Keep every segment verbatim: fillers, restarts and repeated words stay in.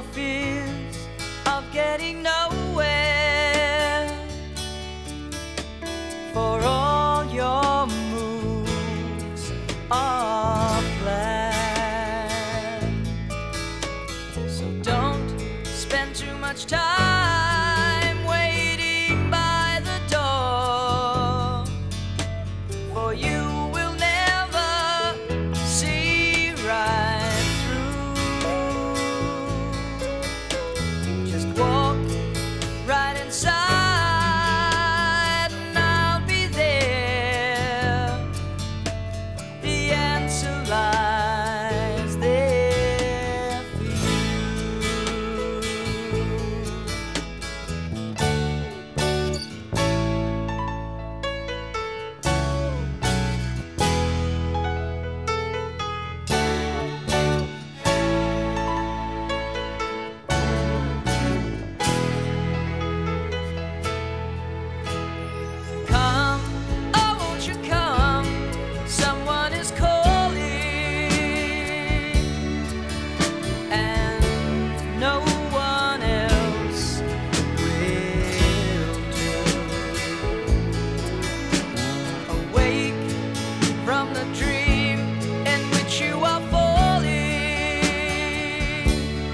your fears of getting nowhere, for all your moves are planned. So don't spend too much time waiting by the door, for you will never see right through. Just walk right inside and I'll be there. The answer lies there for you. Come, oh won't you come? Someone is calling, and no one else will do. Awake from the dream in which you are falling.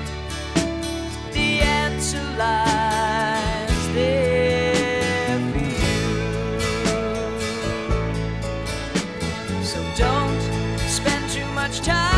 The answer lies there for you. So don't spend too much time